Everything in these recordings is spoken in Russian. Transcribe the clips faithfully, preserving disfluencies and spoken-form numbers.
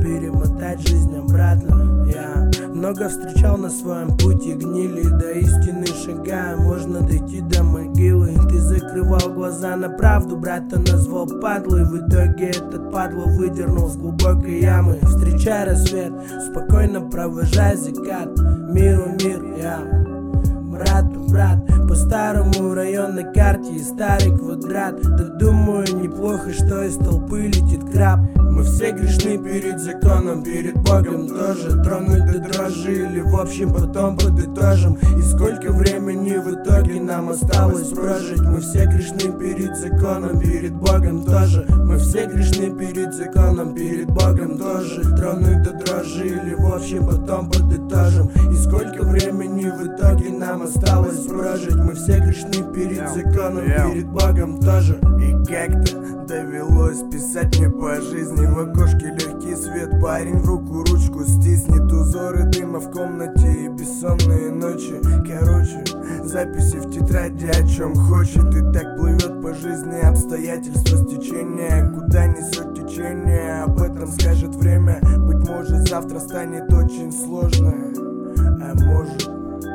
перемотать жизнь обратно. Я много встречал на своем пути гнили, до истины шагая, можно дойти до могилы. Ты закрывал глаза на правду, брата назвал падлой, в итоге этот падла выдернул с глубокой ямы. Встречай рассвет, спокойно провожай закат, миру мир, я брату брат, по старому районной карте и старый квадрат. Да думаю, неплохо, что из толпы летит краб. Мы все грешны перед законом, перед Богом тоже. Тронуть до дрожи или в общем потом подытожим. И сколько времени в итоге нам осталось прожить. Мы все грешны перед законом, перед Богом тоже. Мы все грешны перед законом, перед Богом тоже. Тронуть до дрожи или в общем потом подытожим. И сколько времени в итоге нам осталось прожить. Мы все грешны перед законом, перед Богом тоже. И как-то довелось писать мне по жизни. В окошке легкий свет, парень в руку ручку стиснет. Узоры дыма в комнате и бессонные ночи. Короче, записи в тетради о чем хочет. И так плывет по жизни обстоятельства стечения. Куда несет течение, об этом скажет время. Быть может завтра станет очень сложно. А может,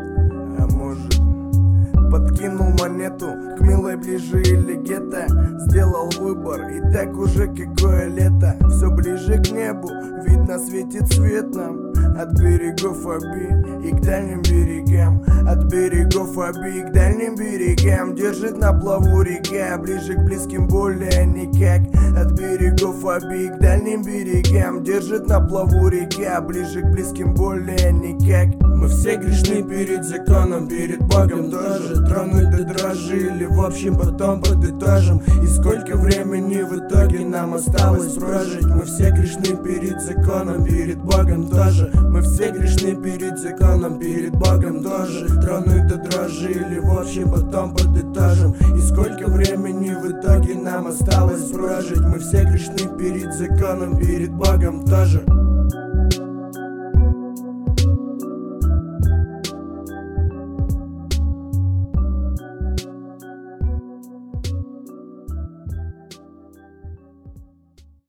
а может подкинул монету к милой ближе или гетто. Сделал выбор, и так уже какое лето. Все ближе к небу, видно светит свет нам. От берегов Оби и к дальним берегам. От берегов Оби и к дальним берегам. Держит на плаву река, ближе к близким более никак. От берегов Оби и к дальним берегам. Держит на плаву река, ближе к близким более никак. Мы все грешны перед законом, перед Богом тоже. Тронуть до дрожи или в общем потом подытожим. И сколько времени в итоге нам осталось прожить. Мы все грешны перед законом, перед Богом тоже. Мы все грешны перед законом, перед Богом тоже. Тронуть до дрожи или в общем потом подытожим. И сколько времени в итоге нам осталось прожить. Мы все грешны перед законом, перед Богом тоже.